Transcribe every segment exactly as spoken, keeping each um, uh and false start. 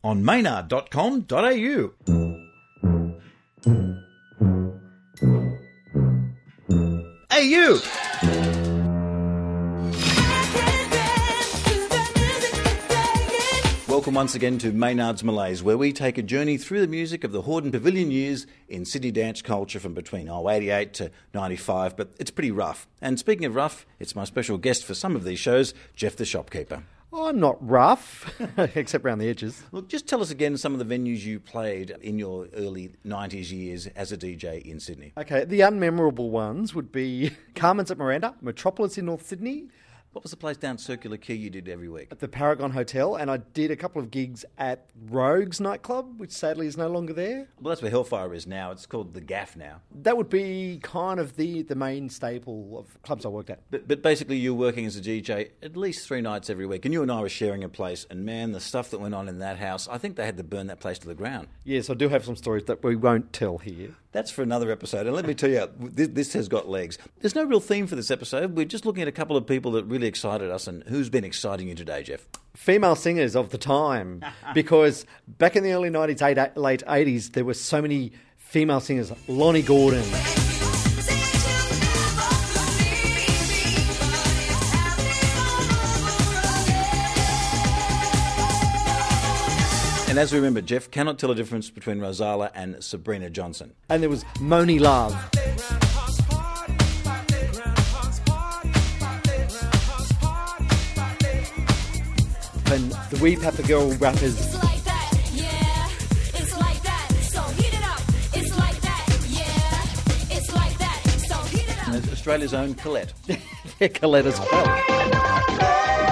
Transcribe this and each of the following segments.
on maynard dot com dot a u. Hey, you! Welcome once again to Maynard's Malays, where we take a journey through the music of the Hordern Pavilion years in Sydney dance culture from between oh, eighty-eight to ninety-five, but it's pretty rough. And speaking of rough, it's my special guest for some of these shows, Jeff the Shopkeeper. Oh, I'm not rough, except around the edges. Look, just tell us again some of the venues you played in your early nineties years as a D J in Sydney. Okay, the unmemorable ones would be Carmen's at Miranda, Metropolis in North Sydney. What was the place down Circular Quay you did every week? At the Paragon Hotel, and I did a couple of gigs at Rogues nightclub, which sadly is no longer there. Well, that's where Hellfire is now. It's called The Gaff now. That would be kind of the, the main staple of clubs I worked at. But, but basically you're working as a D J at least three nights every week, and you and I were sharing a place, and man, the stuff that went on in that house, I think they had to burn that place to the ground. Yes, I do have some stories that we won't tell here. That's for another episode, and let me tell you, this, this has got legs. There's no real theme for this episode. We're just looking at a couple of people that really excited us, and who's been exciting you today, Jeff? Female singers of the time, because back in the early nineties, late eighties, there were so many female singers. Lonnie Gordon. And as we remember, Jeff cannot tell the difference between Rosala and Sabrina Johnson. And there was Moni Love. And the Wee Papa Girl rappers. It's like that, yeah. It's like that, so heat it up. It's like that, yeah. It's like that, so heat it up. And Australia's own Colette. Yeah, Colette as well.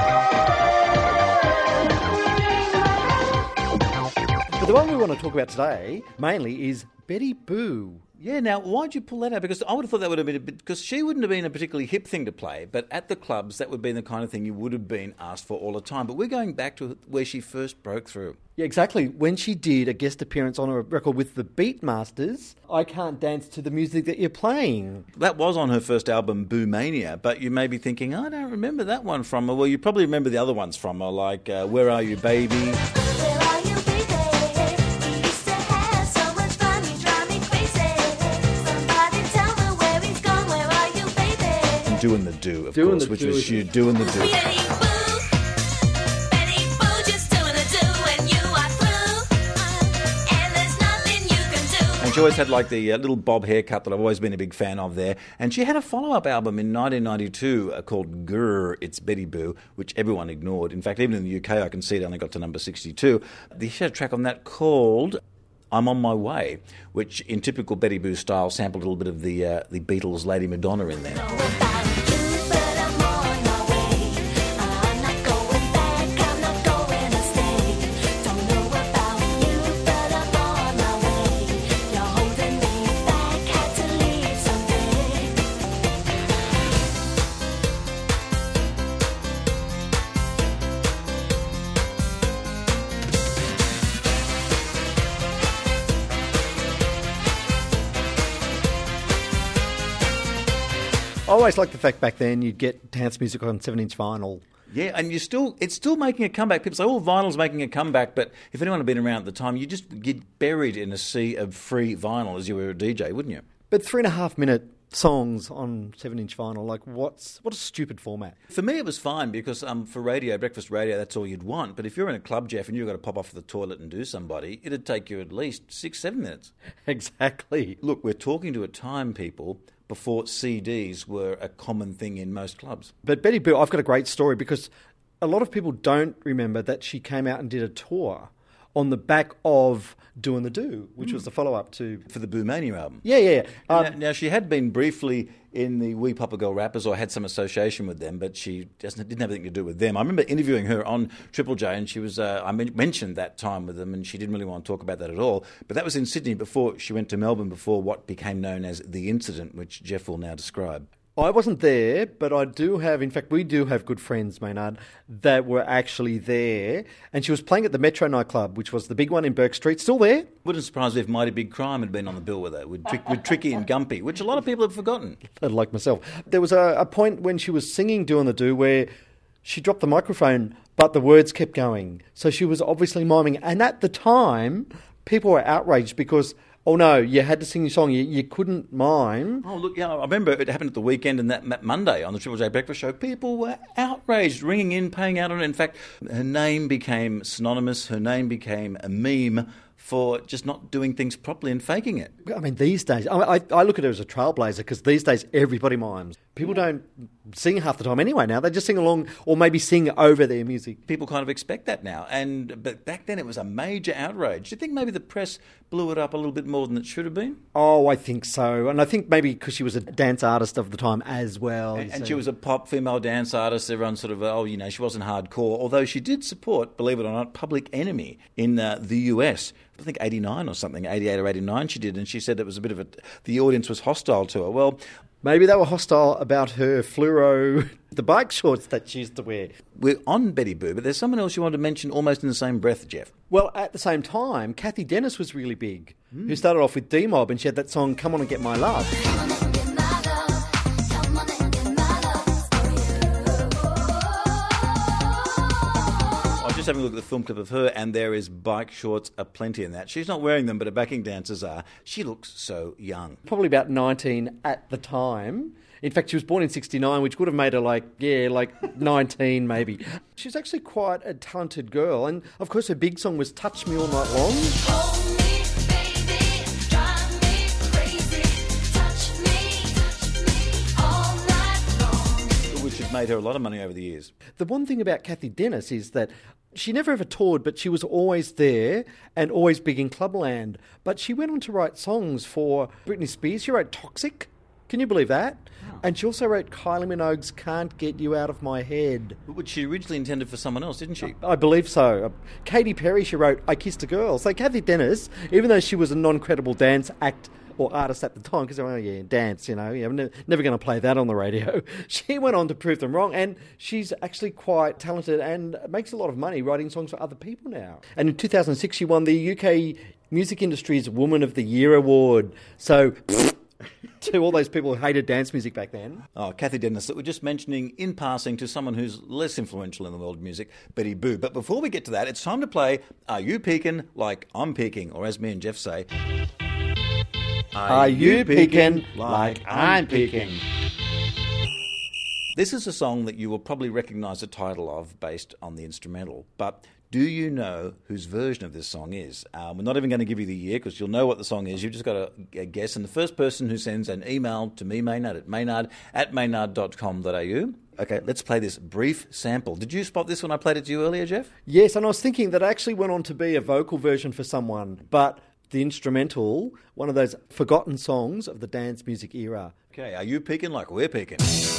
But the one we want to talk about today, mainly, is Betty Boo. Yeah, now, why'd you pull that out? Because I would have thought that would have been a bit... Because she wouldn't have been a particularly hip thing to play, but at the clubs, that would have been the kind of thing you would have been asked for all the time. But we're going back to where she first broke through. Yeah, exactly. When she did a guest appearance on a record with the Beatmasters, I Can't Dance to the Music That You're Playing. That was on her first album, Boo Mania, but you may be thinking, I don't remember that one from her. Well, you probably remember the other ones from her, like uh, Where Are You, Baby? Doing the Do, of doing course, the which do was you doing the Do. Betty Boo, Betty Boo, just doing the do and you are through, and there's nothing you can do. And she always had like the uh, little bob haircut that I've always been a big fan of there. And she had a follow-up album in nineteen ninety-two uh, called Grrr, It's Betty Boo, which everyone ignored. In fact, even in the U K, I can see it only got to number sixty-two. She had a track on that called I'm On My Way, which in typical Betty Boo style sampled a little bit of the uh, the Beatles' Lady Madonna in there. I always liked the fact back then you'd get dance music on seven-inch vinyl. Yeah, and you still it's still making a comeback. People say, oh, vinyl's making a comeback, but if anyone had been around at the time, you just get buried in a sea of free vinyl as you were a D J, wouldn't you? But three and a half minute songs on seven-inch vinyl, like what's what a stupid format. For me, it was fine because um, for radio, breakfast radio, that's all you'd want. But if you're in a club, Jeff, and you've got to pop off to the toilet and do somebody, it'd take you at least six, seven minutes. Exactly. Look, we're talking to a time, people, before C Ds were a common thing in most clubs. But Betty Boo, I've got a great story because a lot of people don't remember that she came out and did a tour on the back of Doing the Do, which mm. was the follow-up to... For the Boo Mania album. Yeah, yeah. yeah. Um, now, now, she had been briefly in the Wee Papa Girl Rappers or had some association with them, but she doesn't, didn't have anything to do with them. I remember interviewing her on Triple J, and she was... Uh, I men- mentioned that time with them, and she didn't really want to talk about that at all. But that was in Sydney before she went to Melbourne, before what became known as The Incident, which Jeff will now describe. I wasn't there, but I do have, in fact, we do have good friends, Maynard, that were actually there. And she was playing at the Metro nightclub, which was the big one in Burke Street. Still there? Wouldn't surprise me if Mighty Big Crime had been on the bill with her, with, Trick, with Tricky and Gumpy, which a lot of people have forgotten. Like myself. There was a, a point when she was singing Doing the Do where she dropped the microphone but the words kept going. So she was obviously miming. And at the time, people were outraged because, oh no, you had to sing your song, you, you couldn't mime. Oh, look, yeah, I remember it happened at the weekend and that that Monday on the Triple J Breakfast Show. People were outraged, ringing in, paying out on it. In fact, her name became synonymous, her name became a meme for just not doing things properly and faking it. I mean, these days, I, I, I look at her as a trailblazer because these days everybody mimes. People don't sing half the time anyway now. They just sing along or maybe sing over their music. People kind of expect that now. And but back then it was a major outrage. Do you think maybe the press blew it up a little bit more than it should have been? Oh, I think so. And I think maybe because she was a dance artist of the time as well. And, and she was a pop female dance artist. Everyone sort of, oh, you know, she wasn't hardcore. Although she did support, believe it or not, Public Enemy in uh, the U S. I think eighty-nine or something, eighty-eight or eighty-nine she did. And she said it was a bit of a, the audience was hostile to her. Well, maybe they were hostile about her fluoro, the bike shorts that she used to wear. We're on Betty Boo, but there's someone else you want to mention almost in the same breath, Jeff. Well, at the same time, Kathy Dennis was really big, mm. who started off with D-Mob, and she had that song, Come On and Get My Love. Just having a look at the film clip of her, and there is bike shorts aplenty in that. She's not wearing them, but her backing dancers are. She looks so young. Probably about nineteen at the time. In fact, she was born in sixty-nine, which would have made her like, yeah, like nineteen maybe. She's actually quite a talented girl. And, of course, her big song was Touch Me All Night Long. Hold me, baby, drive me crazy. Touch me, touch me all night long. Which has made her a lot of money over the years. The one thing about Kathy Dennis is that she never ever toured, but she was always there and always big in Clubland. But she went on to write songs for Britney Spears. She wrote Toxic. Can you believe that? Oh. And she also wrote Kylie Minogue's Can't Get You Out of My Head. Which she originally intended for someone else, didn't she? I believe so. Katy Perry, she wrote I Kissed a Girl. So Kathy Dennis, even though she was a non-credible dance act or artist at the time, because, oh yeah, dance, you know, I'm ne- never going to play that on the radio. She went on to prove them wrong, and she's actually quite talented and makes a lot of money writing songs for other people now. And in two thousand six, she won the U K Music Industry's Woman of the Year award. So, to all those people who hated dance music back then. Oh, Kathy Dennis, that we're just mentioning in passing to someone who's less influential in the world of music, Betty Boo. But before we get to that, it's time to play Are You Peeking Like I'm Peeking? Or as me and Jeff say, Are you peeking like I'm peeking? This is a song that you will probably recognise the title of based on the instrumental, but do you know whose version of this song is? Um, we're not even going to give you the year because you'll know what the song is. You've just got to guess. And the first person who sends an email to me, Maynard, at maynard at maynard dot com dot a u. Okay, let's play this brief sample. Did you spot this when I played it to you earlier, Jeff? Yes, and I was thinking that it actually went on to be a vocal version for someone, but the instrumental, one of those forgotten songs of the dance music era. Okay, are you peeking like we're peeking?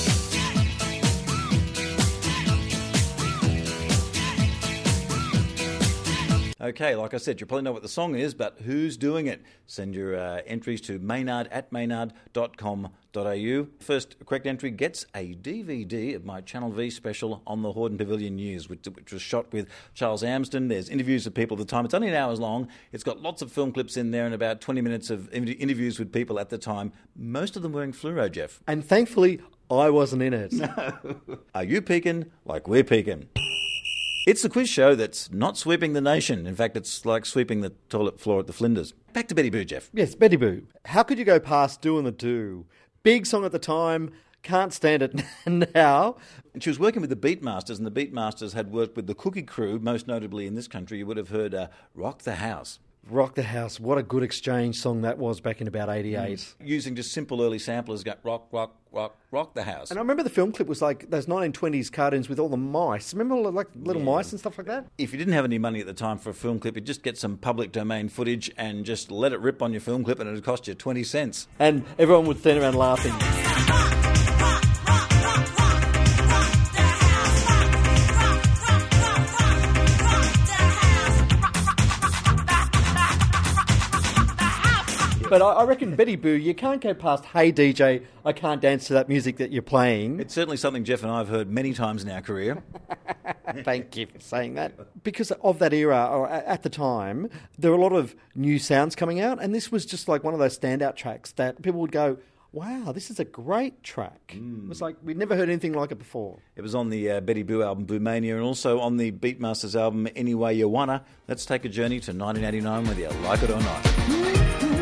Okay, like I said, you probably know what the song is, but who's doing it? Send your uh, entries to maynard at maynard dot com dot a u. First correct entry gets a D V D of my Channel V special on the Hordern Pavilion News, which, which was shot with Charles Amsden. There's interviews of people at the time. It's only an hour long. It's got lots of film clips in there and about twenty minutes of interviews with people at the time, most of them wearing fluoro, Jeff. And thankfully, I wasn't in it. No. Are you peeking like we're peeking? It's the quiz show that's not sweeping the nation. In fact, it's like sweeping the toilet floor at the Flinders. Back to Betty Boo, Jeff. Yes, Betty Boo. How could you go past Doing the Do? Big song at the time, can't stand it now. And she was working with the Beatmasters, and the Beatmasters had worked with the Cookie Crew, most notably in this country. You would have heard uh, Rock the House. Rock the House. What a good exchange song that was back in about eighty-eight. Mm. Using just simple early samplers, go rock, rock, rock, rock the house. And I remember the film clip was like those nineteen twenties cartoons with all the mice. Remember like little yeah. mice and stuff like that? If you didn't have any money at the time for a film clip, you'd just get some public domain footage and just let it rip on your film clip and it would cost you twenty cents. And everyone would stand around laughing. But I reckon, Betty Boo, you can't go past, hey, D J, I can't dance to that music that you're playing. It's certainly something Jeff and I have heard many times in our career. Thank you for saying that. Because of that era, or at the time, there were a lot of new sounds coming out, and this was just like one of those standout tracks that people would go, Wow, this is a great track. It was like we'd never heard anything like it before. It was on the uh, Betty Boo album Boo Mania and also on the Beatmasters album Any Way You Wanna. Let's take a journey to nineteen eighty-nine whether you like it or not.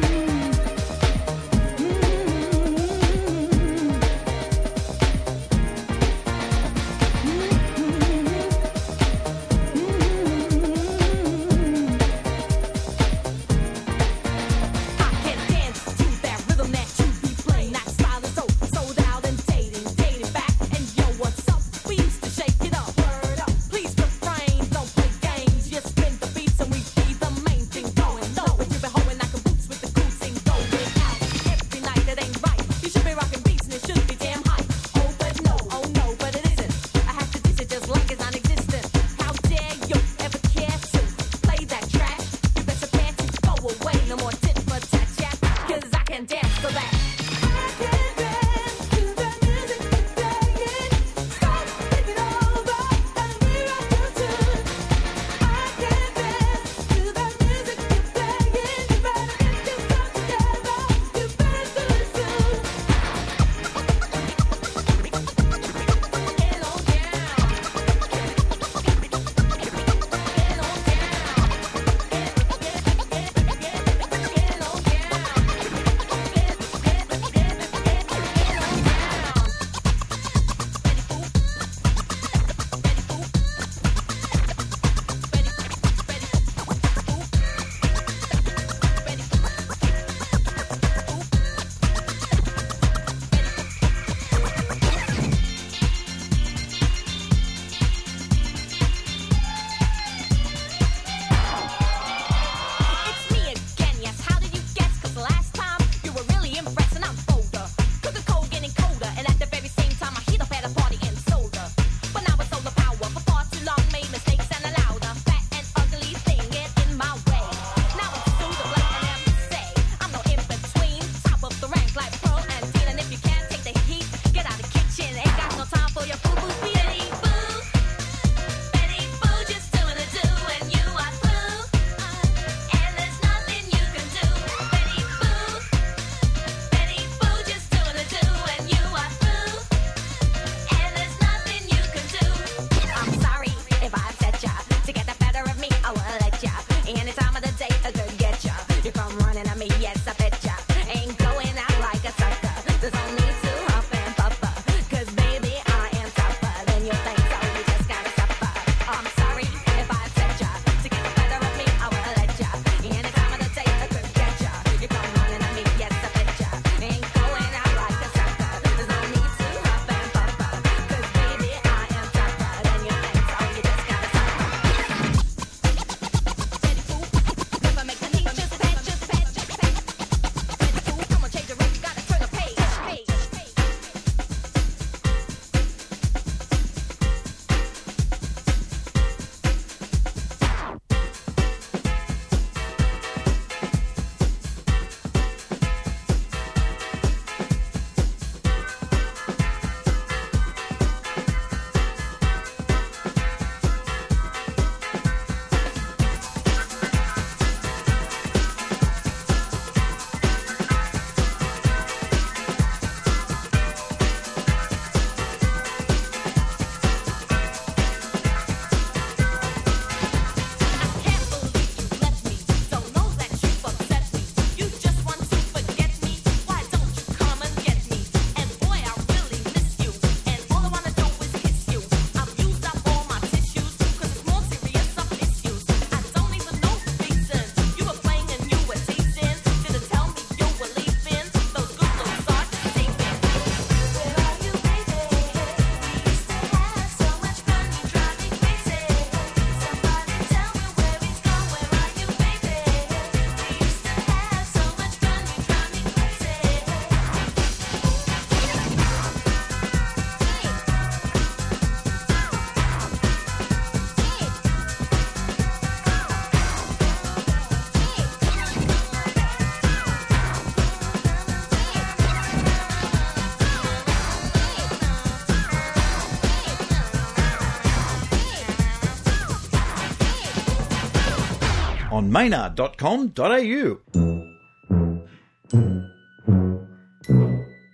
on maynard dot com dot a u.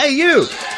Hey, you!